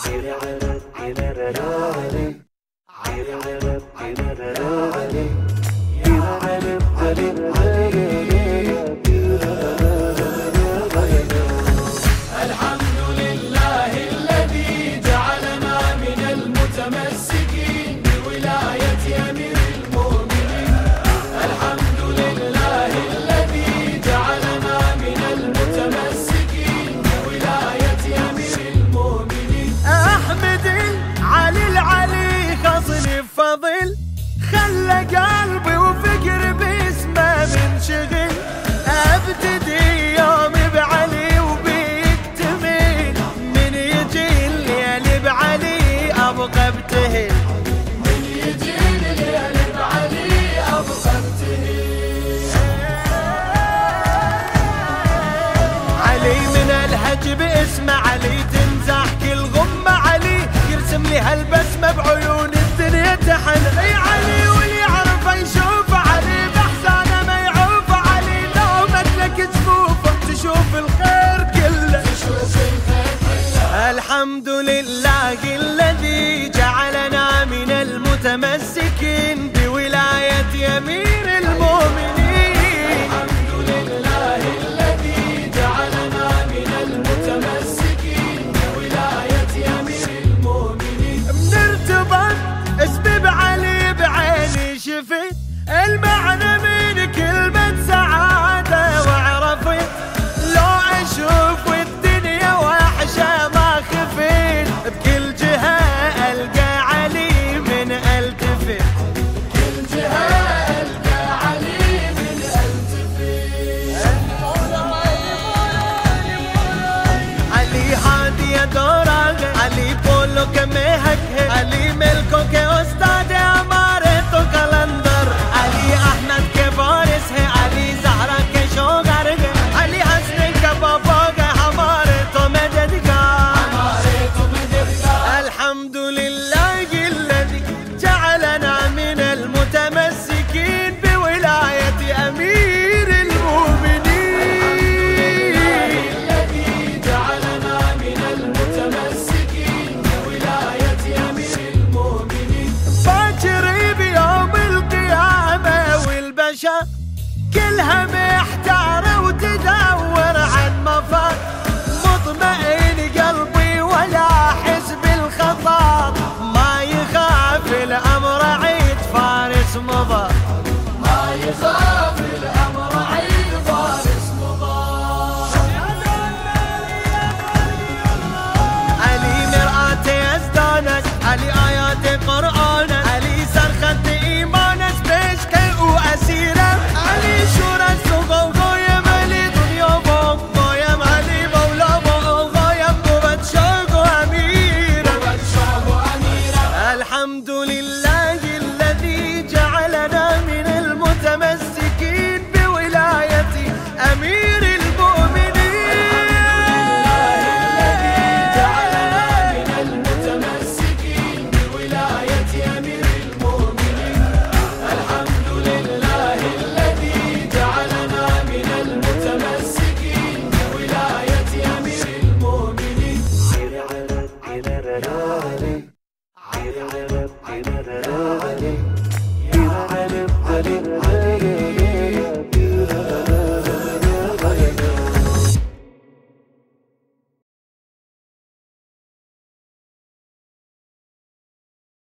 خلى قلبي وفكري باسمه منشغل، ابتدي يومي بعلي وبيكتمل، من يجي الليل بعلي ابقى ابتهل، من يجي الليل بعلي ابقى ابتهل. علي من الهج باسمه علي تنزاح كل غمه، علي يرسم لي هالبسمه بعيون الدنيا تحن. اي علي واللي يعرفه يشوفه، علي باحسانه ما يعوفه، علي لو مثلك جفوفه تشوف الخير كله، تشوف الخير كله. الحمد لله الذي جعلنا من المتمسكين بولاية أمير المؤمنين.